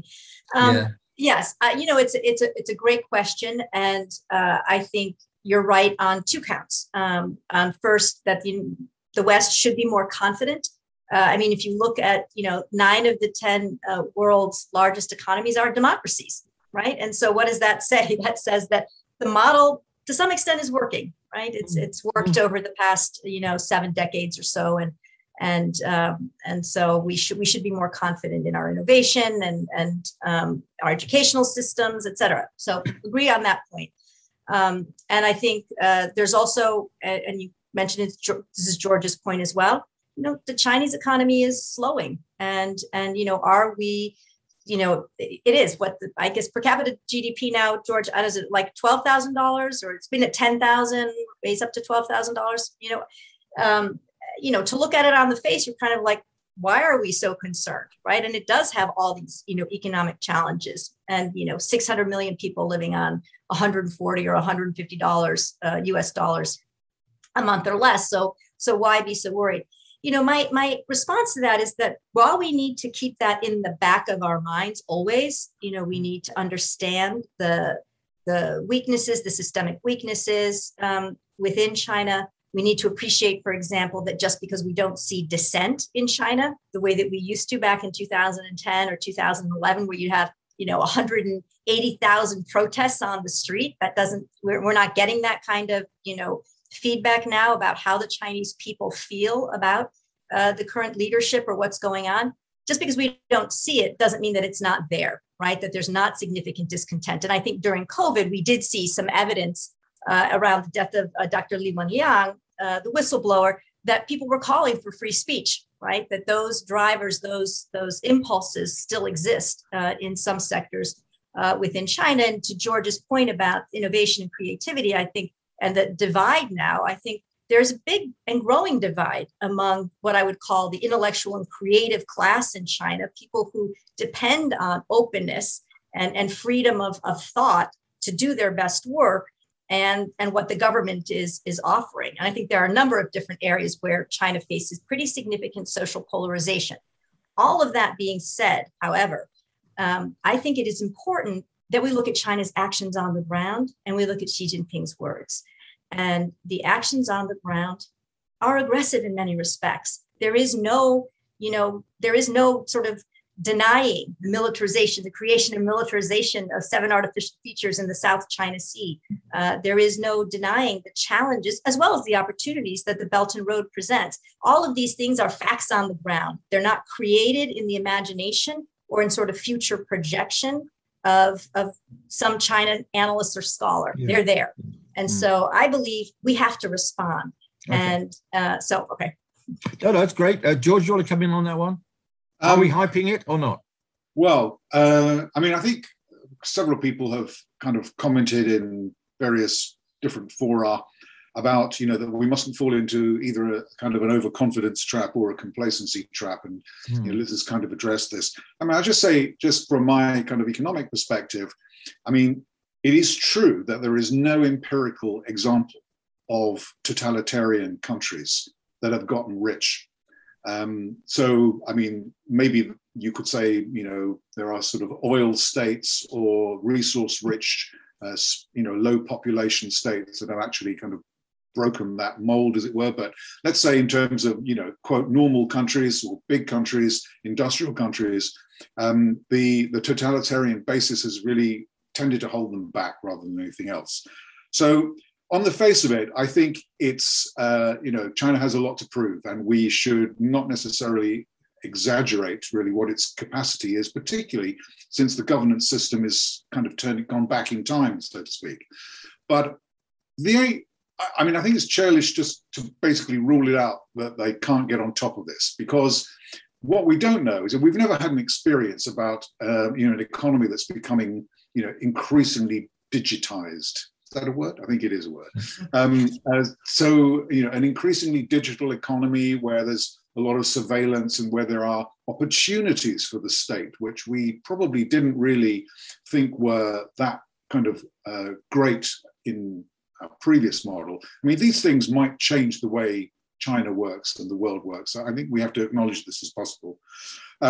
B: Um,
A: yeah.
B: Yes, uh, you know, it's it's a it's a great question, and uh, I think you're right on two counts. Um, on first, that the the West should be more confident. Uh, I mean, if you look at, you know, nine of the ten uh, world's largest economies are democracies, right? And so, what does that say? That says that the model, to some extent, is working, right? It's it's worked over the past, you know, seven decades or so, and and um, and so we should we should be more confident in our innovation and and um, our educational systems, et cetera. So agree on that point. Um, and I think uh, there's also, and you mentioned it, this is George's point as well. You know, the Chinese economy is slowing, and and you know, are we, you know, it is what the, I guess per capita G D P now, George, is it like twelve thousand dollars, or it's been at ten thousand, raised up to twelve thousand dollars? You know. Um, you know, to look at it on the face, you're kind of like, why are we so concerned, right? And it does have all these, you know, economic challenges, and, you know, six hundred million people living on one hundred forty or one hundred fifty dollars uh, U S dollars a month or less. So, so why be so worried? You know, my my response to that is that while we need to keep that in the back of our minds always, you know, we need to understand the the weaknesses, the systemic weaknesses um, within China. We need to appreciate, for example, that just because we don't see dissent in China the way that we used to back in two thousand ten or two thousand eleven, where you have, you know, one hundred eighty thousand protests on the street, that doesn't, we're, we're not getting that kind of, you know, feedback now about how the Chinese people feel about uh, the current leadership or what's going on. Just because we don't see it doesn't mean that it's not there, right? That there's not significant discontent. And I think during COVID, we did see some evidence uh, around the death of uh, Doctor Li Wenliang, Uh, the whistleblower, that people were calling for free speech, right? That those drivers, those those impulses still exist uh, in some sectors uh, within China. And to George's point about innovation and creativity, I think, and the divide now, I think there's a big and growing divide among what I would call the intellectual and creative class in China, people who depend on openness and, and freedom of, of thought to do their best work, and, and what the government is, is offering. And I think there are a number of different areas where China faces pretty significant social polarization. All of that being said, however, um, I think it is important that we look at China's actions on the ground and we look at Xi Jinping's words. And the actions on the ground are aggressive in many respects. There is no, you know, there is no sort of denying the militarization, the creation and militarization of seven artificial features in the South China Sea. Uh, there is no denying the challenges as well as the opportunities that the Belt and Road presents. All of these things are facts on the ground. They're not created in the imagination or in sort of future projection of, of some China analyst or scholar. Yeah. They're there. And mm. so I believe we have to respond. Okay. And uh, so, okay.
A: No, no, that's great. Uh, George, you want to come in on that one? Are um, we hyping it or not?
C: Well, uh, I mean, I think several people have kind of commented in various different fora about, you know, that we mustn't fall into either a kind of an overconfidence trap or a complacency trap. And, hmm. you know, Liz has kind of addressed this. I mean, I'll just say, just from my kind of economic perspective, I mean, it is true that there is no empirical example of totalitarian countries that have gotten rich. Um, so, I mean, maybe you could say, you know, there are sort of oil states or resource-rich, uh, you know, low population states that have actually kind of broken that mold, as it were. But let's say in terms of, you know, quote, normal countries or big countries, industrial countries, um, the, the totalitarian basis has really tended to hold them back rather than anything else. So, on the face of it, I think it's, uh, you know, China has a lot to prove, and we should not necessarily exaggerate really what its capacity is, particularly since the governance system is kind of turned, gone back in time, so to speak. But the, I mean, I think it's churlish just to basically rule it out that they can't get on top of this, because what we don't know is that we've never had an experience about, uh, you know, an economy that's becoming, you know, increasingly digitized. Is that a word? I think it is a word. Um, uh, so, you know, an increasingly digital economy where there's a lot of surveillance and where there are opportunities for the state, which we probably didn't really think were that kind of uh, great in our previous model. I mean, these things might change the way China works and the world works. I think we have to acknowledge this as possible. Um,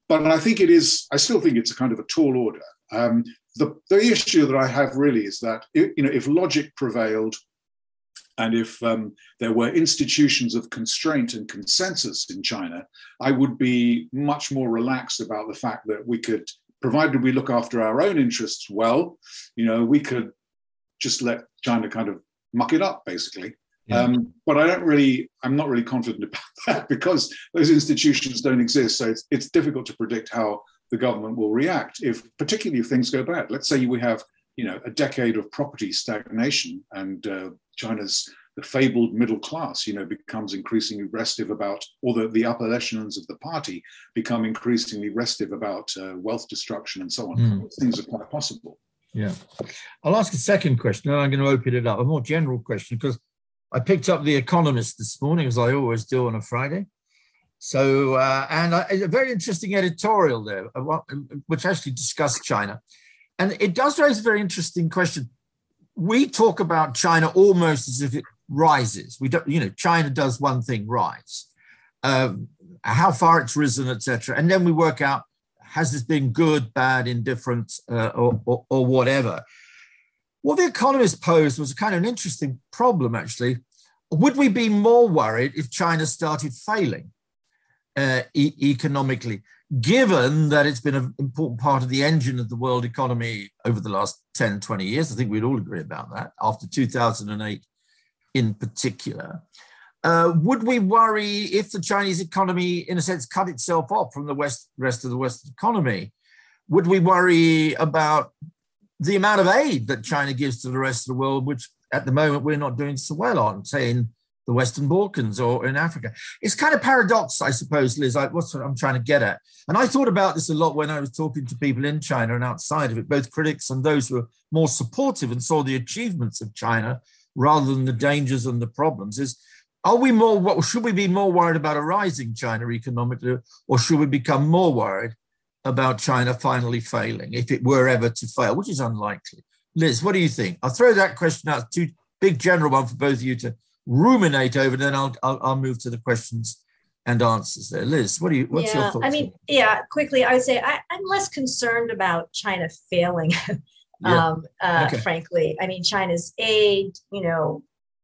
C: but I think it is, I still think it's a kind of a tall order. Um, the, the issue that I have really is that, you know, if logic prevailed and if um, there were institutions of constraint and consensus in China, I would be much more relaxed about the fact that we could, provided we look after our own interests well, you know, we could just let China kind of muck it up, basically. Yeah. Um, but I don't really, I'm not really confident about that because those institutions don't exist. So it's, it's difficult to predict how the government will react, if particularly if things go bad. Let's say we have, you know, a decade of property stagnation and uh, China's the fabled middle class, you know, becomes increasingly restive about, or the, the upper echelons of the party become increasingly restive about uh, wealth destruction and so on. Mm. Things are quite possible.
A: Yeah. I'll ask a second question, and I'm going to open it up, a more general question, because I picked up The Economist this morning, as I always do on a Friday. So, uh, and I, a very interesting editorial there, which actually discussed China. And it does raise a very interesting question. We talk about China almost as if it rises. We don't, you know, China does one thing, rise. Um, how far it's risen, et cetera. And then we work out, has this been good, bad, indifferent, uh, or, or, or whatever? What The Economist posed was kind of an interesting problem, actually. Would we be more worried if China started failing uh, e- economically, given that it's been an important part of the engine of the world economy over the last ten, twenty years? I think we'd all agree about that, after two thousand eight in particular. Uh, would we worry if the Chinese economy, in a sense, cut itself off from the West, rest of the Western economy? Would we worry about the amount of aid that China gives to the rest of the world, which at the moment we're not doing so well on, say in the Western Balkans or in Africa? It's kind of paradox, I suppose, Liz. I, what's what I'm trying to get at. And I thought about this a lot when I was talking to people in China and outside of it, both critics and those who are more supportive and saw the achievements of China rather than the dangers and the problems. Is, are we more, what, should we be more worried about a rising China economically, or should we become more worried about China finally failing, if it were ever to fail, which is unlikely? Liz, what do you think? I'll throw that question out, too big general one for both of you to ruminate over, then I'll, I'll I'll move to the questions and answers there. Liz, what do you, what's
B: yeah,
A: your thoughts?
B: I mean, yeah, quickly, I would say I, I'm less concerned about China failing,
A: yeah.
B: um, uh, okay. frankly. I mean, China's aid, you know,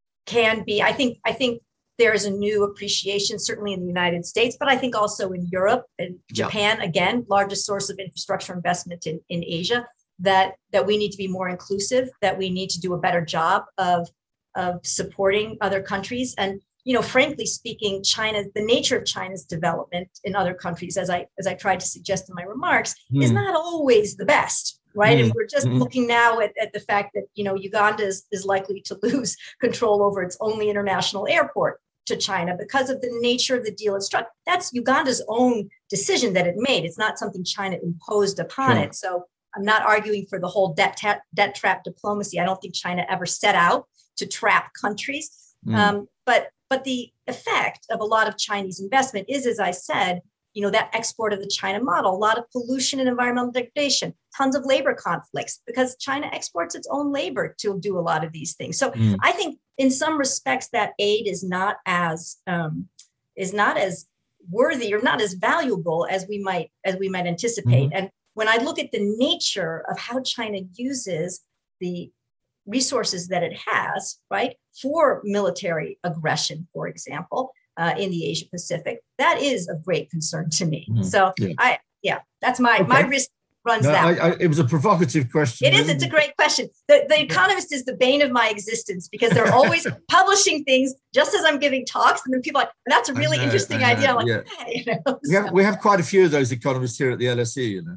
B: can be, I think, I think there is a new appreciation, certainly in the United States, but I think also in Europe and Japan, yeah. again, largest source of infrastructure investment in, in Asia, that, that we need to be more inclusive, that we need to do a better job of of supporting other countries. And, you know, frankly speaking, China, the nature of China's development in other countries, as I as I tried to suggest in my remarks, mm. is not always the best, right? Mm. And we're just mm. looking now at, at the fact that, you know, Uganda is, is likely to lose control over its only international airport to China because of the nature of the deal it struck. That's Uganda's own decision that it made. It's not something China imposed upon sure. it. So I'm not arguing for the whole debt, ta- debt trap diplomacy. I don't think China ever set out to trap countries. Mm. Um, but but the effect of a lot of Chinese investment is, as I said, you know, that export of the China model, a lot of pollution and environmental degradation, tons of labor conflicts, because China exports its own labor to do a lot of these things. So mm. I think in some respects that aid is not as um, is not as worthy or not as valuable as we might as we might anticipate. Mm-hmm. And when I look at the nature of how China uses the resources that it has, right, for military aggression, for example, uh, in the Asia Pacific, that is of great concern to me. Mm-hmm. So, yeah. I, yeah, that's my okay. my risk runs
A: no,
B: that.
A: I, I, it was a provocative question.
B: It is. It's a great question. The, the Economist is the bane of my existence because they're always publishing things just as I'm giving talks, and then people are like, that's a really know, interesting idea. I'm like,
A: yeah.
B: hey, you know,
A: we, have, we have quite a few of those economists here at the L S E, you know,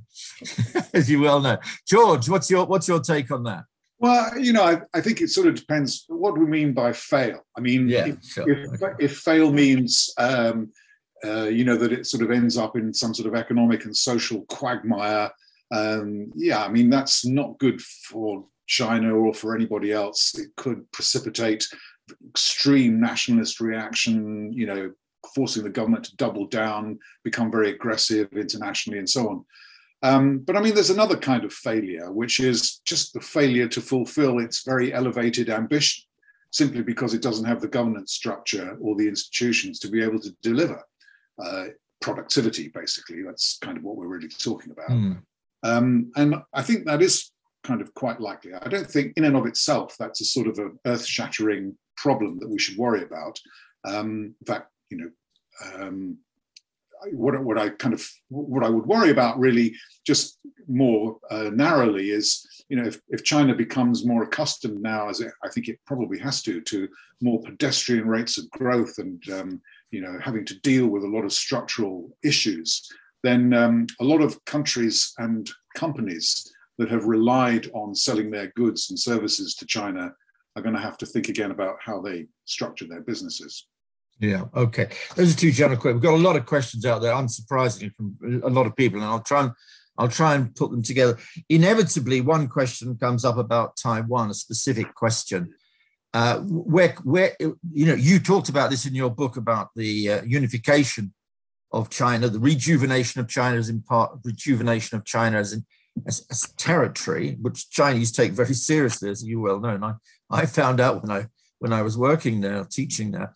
A: as you well know. George, what's your what's your take on that?
C: Well, you know, I, I think it sort of depends what do we mean by fail. I mean,
A: yeah,
C: if,
A: sure.
C: if,
A: okay.
C: if fail means, um, uh, you know, that it sort of ends up in some sort of economic and social quagmire, um, yeah, I mean, that's not good for China or for anybody else. It could precipitate extreme nationalist reaction, you know, forcing the government to double down, become very aggressive internationally and so on. Um, but I mean, there's another kind of failure, which is just the failure to fulfill its very elevated ambition, simply because it doesn't have the governance structure or the institutions to be able to deliver. Uh, productivity, basically. That's kind of what we're really talking about.
A: Mm.
C: Um, and I think that is kind of quite likely. I don't think in and of itself that's a sort of an earth-shattering problem that we should worry about. Um, in fact, you know, um, what, what I kind of, what I would worry about really just more uh, narrowly is, you know, if, if China becomes more accustomed now, as it, I think it probably has to, to more pedestrian rates of growth and, um, you know, having to deal with a lot of structural issues, then um, a lot of countries and companies that have relied on selling their goods and services to China are going to have to think again about how they structure their businesses.
A: Yeah, okay. Those are two general questions. We've got a lot of questions out there, unsurprisingly, from a lot of people, and I'll try and I'll try and put them together. Inevitably, one question comes up about Taiwan, a specific question. Uh, where, where, you know, you talked about this in your book about the uh, unification of China, the rejuvenation of China as in part, rejuvenation of China as in as, as territory, which Chinese take very seriously, as you well know. And I, I found out when I when I was working there, teaching there.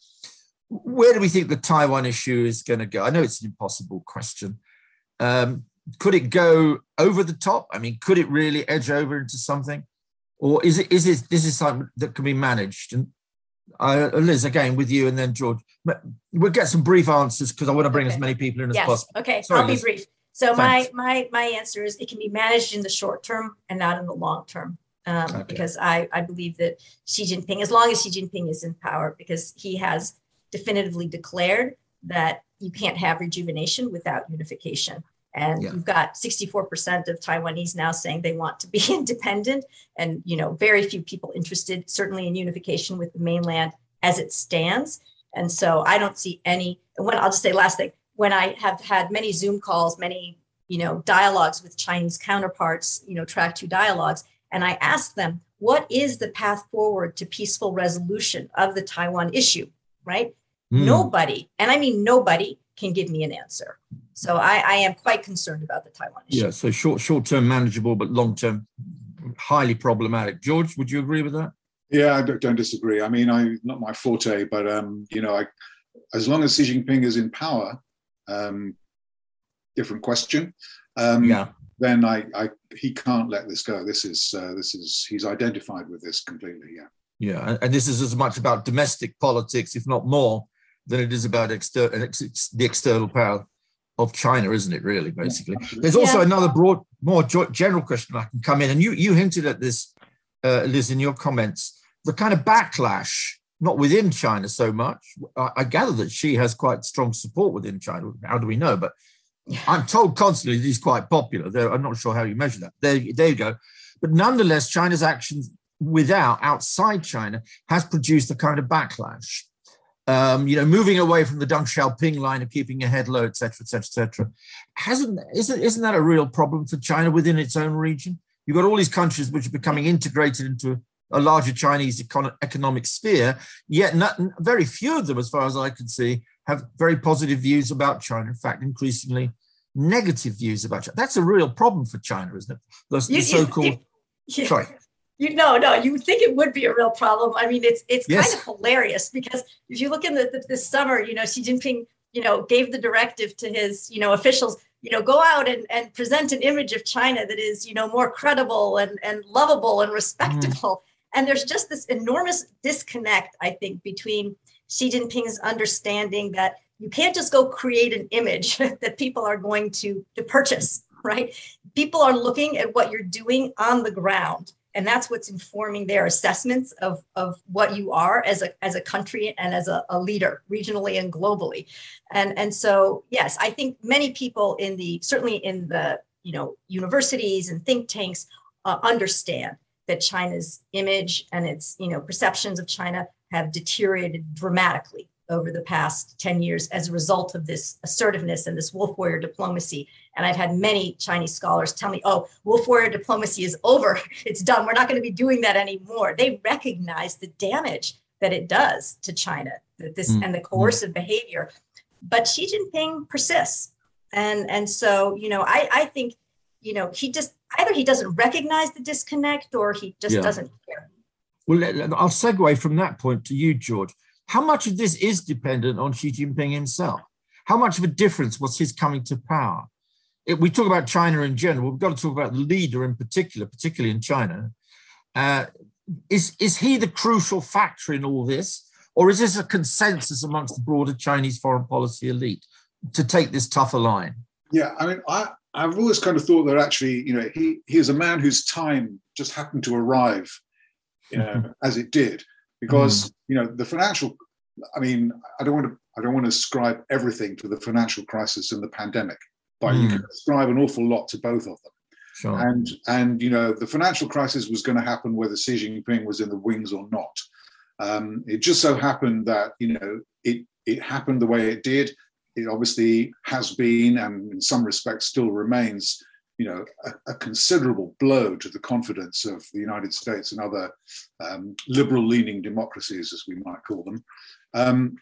A: Where do we think the Taiwan issue is going to go? I know it's an impossible question. Um, could it go over the top? I mean, could it really edge over into something? Or is it is it this is something that can be managed? And I, Liz, again with you, and then George, we'll get some brief answers because I want to bring
B: okay.
A: as many people in as
B: yes.
A: possible.
B: Okay,
A: Sorry,
B: I'll be
A: Liz.
B: brief. So
A: Thanks.
B: my my my answer is it can be managed in the short term and not in the long term, um,
A: Okay.
B: because I I believe that Xi Jinping, as long as Xi Jinping is in power, because he has definitively declared that you can't have rejuvenation without unification. And
A: Yeah.
B: you've got sixty-four percent of Taiwanese now saying they want to be independent, and you know, very few people interested, certainly in unification with the mainland as it stands. And so I don't see any, and when I'll just say last thing, when I have had many Zoom calls, many, you know, dialogues with Chinese counterparts, you know, track two dialogues, and I asked them, what is the path forward to peaceful resolution of the Taiwan issue, right?
A: Mm.
B: Nobody, and I mean nobody, can give me an answer. So I, I am quite concerned about the Taiwan issue.
A: Yeah, so short, short-term manageable, but long-term highly problematic. George, would you agree with that?
C: Yeah, I don't, don't disagree. I mean, I not my forte, but um, you know, I, as long as Xi Jinping is in power, um, different question. Um,
A: Yeah.
C: Then I, I, he can't let this go. This is, uh, this is, he's identified with this completely. Yeah.
A: Yeah, and, and this is as much about domestic politics, if not more, than it is about exter- ex- the external power of China, isn't it? Really, basically.
C: Yeah,
A: There's also
B: yeah.
A: another broad, more general question I can come in, and you you hinted at this, uh, Liz, in your comments. The kind of backlash, not within China so much. I, I gather that Xi has quite strong support within China. How do we know? But I'm told constantly that he's quite popular. There, I'm not sure how you measure that. There, there you go. But nonetheless, China's actions without, outside China, has produced a kind of backlash. Um, you know, moving away from the Deng Xiaoping line of keeping your head low, et cetera, et cetera, et cetera. Hasn't, isn't, isn't that a real problem for China within its own region? You've got all these countries which are becoming integrated into a larger Chinese econ- economic sphere, yet not, very few of them, as far as I can see, have very positive views about China. In fact, increasingly negative views about China. That's a real problem for China, isn't it? The,
B: You-
A: the so-called,
B: you- you-
A: sorry.
B: You no, no, you would think it would be a real problem. I mean, it's it's
A: Yes.
B: kind of hilarious because if you look in the, the this summer, you know, Xi Jinping, you know, gave the directive to his, you know, officials, you know, go out and, and present an image of China that is, you know, more credible and, and lovable and respectable. Mm. And there's just this enormous disconnect, I think, between Xi Jinping's understanding that you can't just go create an image that people are going to, to purchase, right? People are looking at what you're doing on the ground. And that's what's informing their assessments of, of what you are as a, as a country and as a, a leader, regionally and globally. And, and so, yes, I think many people in the, certainly in the, you know, universities and think tanks uh, understand that China's image and its, you know, perceptions of China have deteriorated dramatically over the past ten years as a result of this assertiveness and this wolf warrior diplomacy. And I've had many Chinese scholars tell me, oh, wolf warrior diplomacy is over. It's done. We're not going to be doing that anymore. They recognize the damage that it does to China, that this mm. and the coercive mm. behavior. But Xi Jinping persists. And, and so, you know, I, I think, you know, he just, either he doesn't recognize the disconnect or he just yeah. doesn't care.
A: Well, I'll segue from that point to you, George. How much of this is dependent on Xi Jinping himself? how much of a difference was his coming to power? It, we talk about China in general. We've got to talk about the leader in particular, particularly in China. Uh, is, is he the crucial factor in all this? Or is this a consensus amongst the broader Chinese foreign policy elite to take this tougher line?
C: Yeah, I mean, I, I've always kind of thought that actually, you know, he, he is a man whose time just happened to arrive, you know, as it did, because, mm. you know, the financial, I mean, I don't want to, I don't want to ascribe everything to the financial crisis and the pandemic, but mm. you can ascribe an awful lot to both of them.
A: Sure.
C: And, and, you know, the financial crisis was going to happen whether Xi Jinping was in the wings or not. Um, it just so happened that, you know, it, it happened the way it did. It obviously has been, and in some respects still remains, you know, a, a considerable blow to the confidence of the United States and other um, liberal-leaning democracies, as we might call them. Um,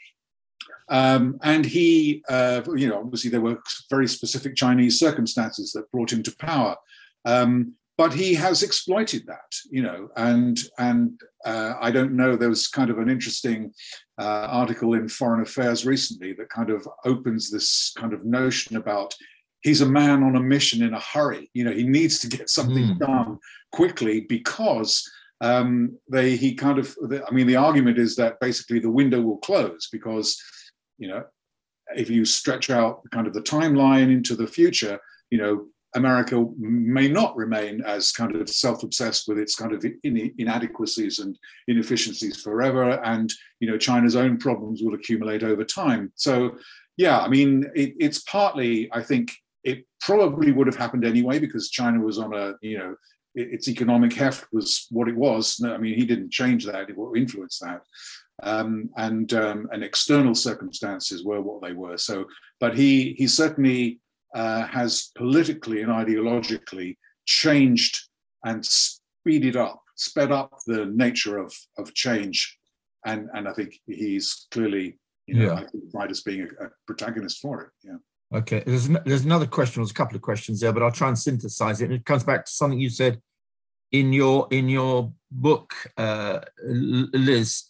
C: um, and he, uh, you know, obviously there were very specific Chinese circumstances that brought him to power. Um, But he has exploited that, you know, and and uh, I don't know. There was kind of an interesting uh, article in Foreign Affairs recently that kind of opens this kind of notion about he's a man on a mission in a hurry. You know, he needs to get something mm. done quickly because um, they he kind of. I mean, the argument is that basically the window will close because, you know, if you stretch out kind of the timeline into the future, you know, America may not remain as kind of self-obsessed with its kind of in, inadequacies and inefficiencies forever. And, you know, China's own problems will accumulate over time. So, yeah, I mean, it, it's partly, I think it probably would have happened anyway because China was on a, you know, its economic heft was what it was. I mean, he didn't change that, it influenced that. Um, and, um, and external circumstances were what they were. So, but he, he certainly, Uh, has politically and ideologically changed and speeded up, sped up the nature of, of change. And, and I think he's clearly, you know,
A: yeah.
C: I think right as being a, a protagonist for it. Yeah.
A: Okay. There's, there's another question, there's a couple of questions there, but I'll try and synthesize it. And it comes back to something you said in your, in your book, uh, Liz,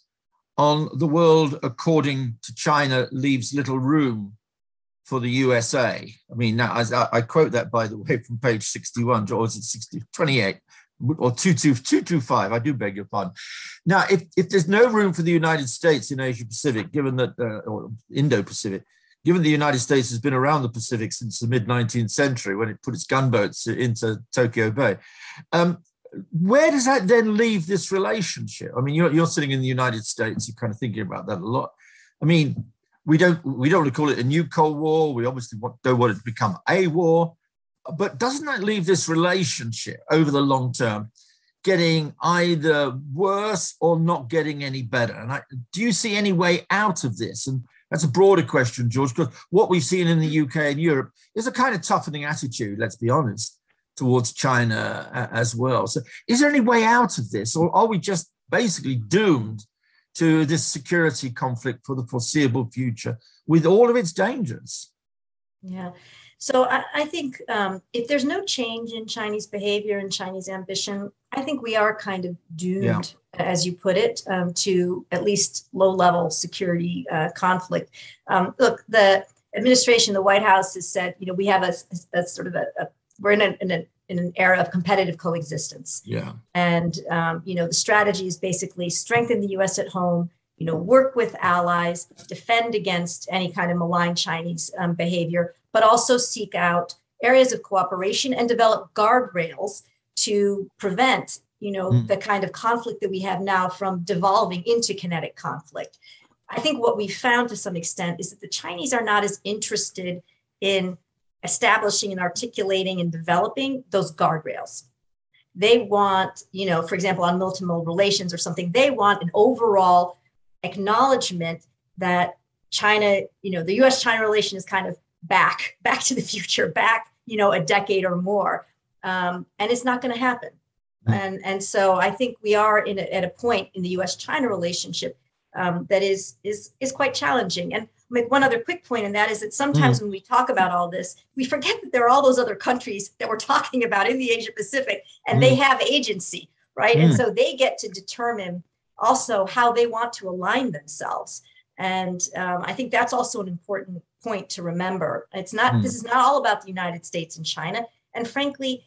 A: on the world according to China leaves little room for the U S A. I mean, now I, I quote that, by the way, from page sixty-one, or is it sixty, twenty-eight, or two two two five, I do beg your pardon. Now, if, if there's no room for the United States in Asia Pacific, given that, uh, or Indo-Pacific, given the United States has been around the Pacific since the mid nineteenth century when it put its gunboats into Tokyo Bay, um, where does that then leave this relationship? I mean, you're, you're sitting in the United States, you're kind of thinking about that a lot. I mean, We don't we don't want to call it a new Cold War. We obviously want, don't want it to become a war. But doesn't that leave this relationship over the long term getting either worse or not getting any better? And I, do you see any way out of this? And that's a broader question, George, because what we've seen in the U K and Europe is a kind of toughening attitude, let's be honest, towards China as well. So is there any way out of this? Or are we just basically doomed to this security conflict for the foreseeable future with all of its dangers?
B: Yeah. So I, I think um, if there's no change in Chinese behavior and Chinese ambition, I think we are kind of doomed, yeah. as you put it, um, to at least low-level security uh, conflict. Um, look, the administration, the White House has said, you know, we have a, a, a sort of a, a we're in, a, in, a, in an era of competitive coexistence.
A: Yeah.
B: And, um, you know, the strategy is basically strengthen the U S at home, you know, work with allies, defend against any kind of malign Chinese um, behavior, but also seek out areas of cooperation and develop guardrails to prevent, you know, mm. the kind of conflict that we have now from devolving into kinetic conflict. I think what we found to some extent is that the Chinese are not as interested in establishing and articulating and developing those guardrails. They want, you know, for example, on multimodal relations or something, they want an overall acknowledgement that China, you know, the U S China relation is kind of back, back to the future, back, you know, a decade or more. Um, and it's not going to happen. And, and so I think we are in a, at a point in the U S China relationship um, that is, is, is quite challenging. And I'll make one other quick point, and that is that sometimes mm. when we talk about all this, we forget that there are all those other countries that we're talking about in the Asia Pacific, and mm. they have agency, right? Mm. And so they get to determine also how they want to align themselves. And um, I think that's also an important point to remember. It's not,
A: Mm.
B: this is not all about the United States and China. And frankly,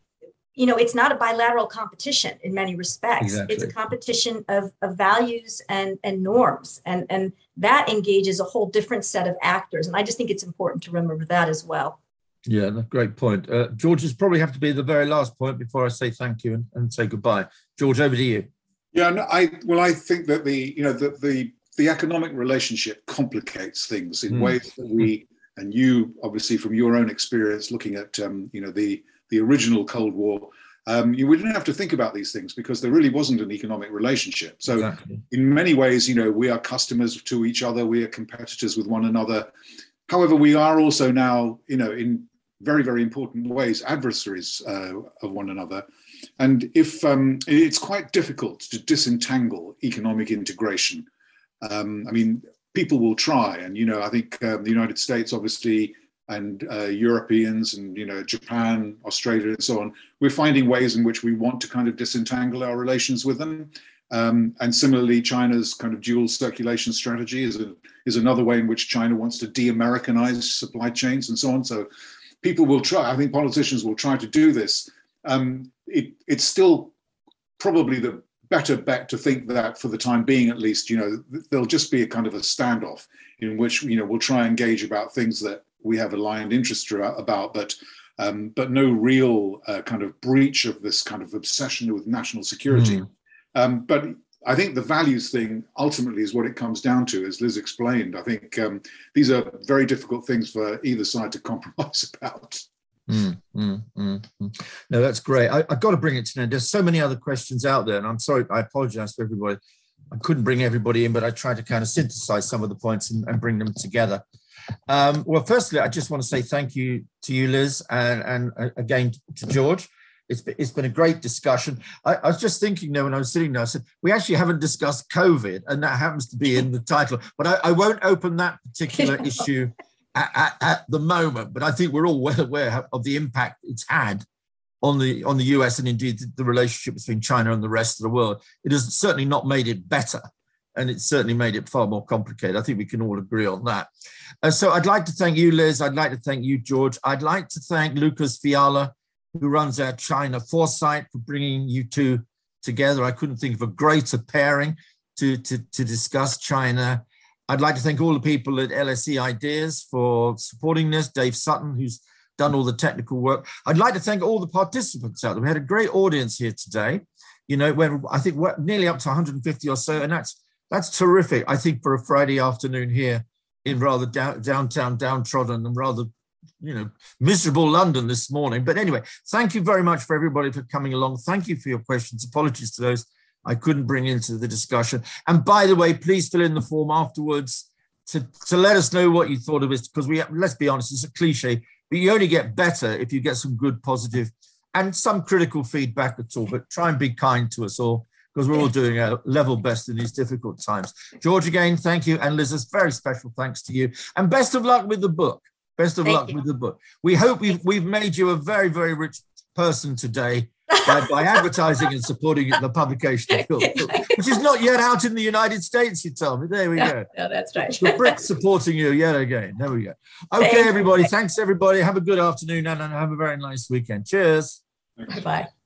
B: you know, it's not a bilateral competition in many respects.
A: Exactly.
B: It's a competition of, of values and, and norms. And, and that engages a whole different set of actors. And I just think it's important to remember that as well.
A: Yeah, great point. Uh, George, this probably have to be the very last point before I say thank you and, and say goodbye. George, over to you.
C: Yeah, no, I well, I think that the you know the the, the economic relationship complicates things in
A: Mm.
C: ways that we and you obviously from your own experience looking at um, you know the the original Cold War. Um, you we didn't have to think about these things because there really wasn't an economic relationship. So
A: Exactly.
C: in many ways, you know, we are customers to each other, we are competitors with one another. However, we are also now, you know, in very, very important ways, adversaries uh, of one another. And if um, it's quite difficult to disentangle economic integration. Um, I mean, people will try. And, you know, I think um, the United States, obviously, and uh, Europeans and, you know, Japan, Australia, and so on, we're finding ways in which we want to kind of disentangle our relations with them. Um, and similarly, China's kind of dual circulation strategy is, a, is another way in which China wants to de-Americanize supply chains and so on. So people will try, I think politicians will try to do this. Um, it, it's still probably the better bet to think that for the time being, at least, you know, there'll just be a kind of a standoff in which, you know, we'll try and engage about things that we have aligned interests about, but um, but no real uh, kind of breach of this kind of obsession with national security. Mm. Um, but I think the values thing ultimately is what it comes down to, as Liz explained. I think um, these are very difficult things for either side to compromise about.
A: Mm, mm, mm, mm. No, that's great. I, I've got to bring it to an end. There's so many other questions out there, and I'm sorry, I apologize to everybody. I couldn't bring everybody in, but I tried to kind of synthesize some of the points and, and bring them together. Um, well, firstly, I just want to say thank you to you, Liz, and, and uh, again to George. It's been, it's been a great discussion. I, I was just thinking there when I was sitting there, I said, we actually haven't discussed COVID, and that happens to be in the title, but I, I won't open that particular issue at, at, at the moment, but I think we're all well aware of the impact it's had on the, on the U S and indeed the relationship between China and the rest of the world. It has certainly not made it better, and it's certainly made it far more complicated. I think we can all agree on that. Uh, so I'd like to thank you, Liz. I'd like to thank you, George. I'd like to thank Lucas Fiala, who runs our China Foresight, for bringing you two together. I couldn't think of a greater pairing to, to, to discuss China. I'd like to thank all the people at L S E Ideas for supporting this, Dave Sutton, who's done all the technical work. I'd like to thank all the participants out there. We had a great audience here today. You know, when I think we're nearly up to one hundred fifty or so, and that's that's terrific, I think, for a Friday afternoon here in rather down, downtown, downtrodden and rather, you know, miserable London this morning. But anyway, thank you very much for everybody for coming along. Thank you for your questions. Apologies to those I couldn't bring into the discussion. And by the way, please fill in the form afterwards to, to let us know what you thought of this, because we, let's be honest, it's a cliche, but you only get better if you get some good, positive, and some critical feedback at all. But try and be kind to us all, because we're all doing our level best in these difficult times. George, again, thank you. And Liz, a very special thanks to you. And best of luck with the book. Best of
B: Thank
A: luck
B: you.
A: with the book. We hope we've, we've made you a very, very rich person today by, by advertising and supporting the publication of your book, which is not yet out in the United States, you tell me. There we
B: no,
A: go.
B: No, that's right.
A: The Brits supporting you yet again. There we go. Okay,
B: Thank
A: everybody.
B: you.
A: Thanks, everybody. Have a good afternoon and have a very nice weekend. Cheers.
B: Bye.